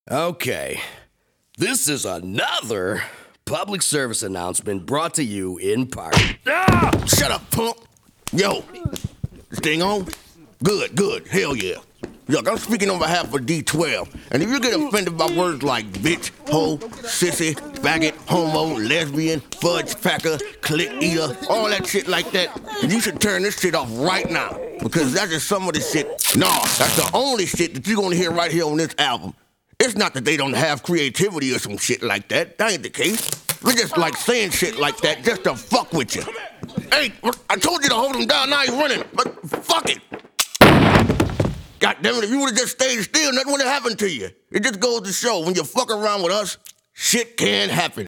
Okay, this is another public service announcement brought to you in part. Shut up, punk! Yo, this thing on? Good, hell yeah. Look, I'm speaking on behalf of D12, and if you get offended by words like bitch, hoe, sissy, faggot, homo, lesbian, fudge packer, clit eater, all that shit like that, you should turn this shit off right now, because that's just some of the shit. Nah, that's the only shit that you're gonna hear right here on this album. It's not that they don't have creativity or some shit like that. That ain't the case. They just like saying shit like that just to fuck with you. Hey, I told you to hold him down, now he's running, but fuck it. God damn it, if you would've just stayed still, nothing would've happened to you. It just goes to show, when you fuck around with us, shit can happen.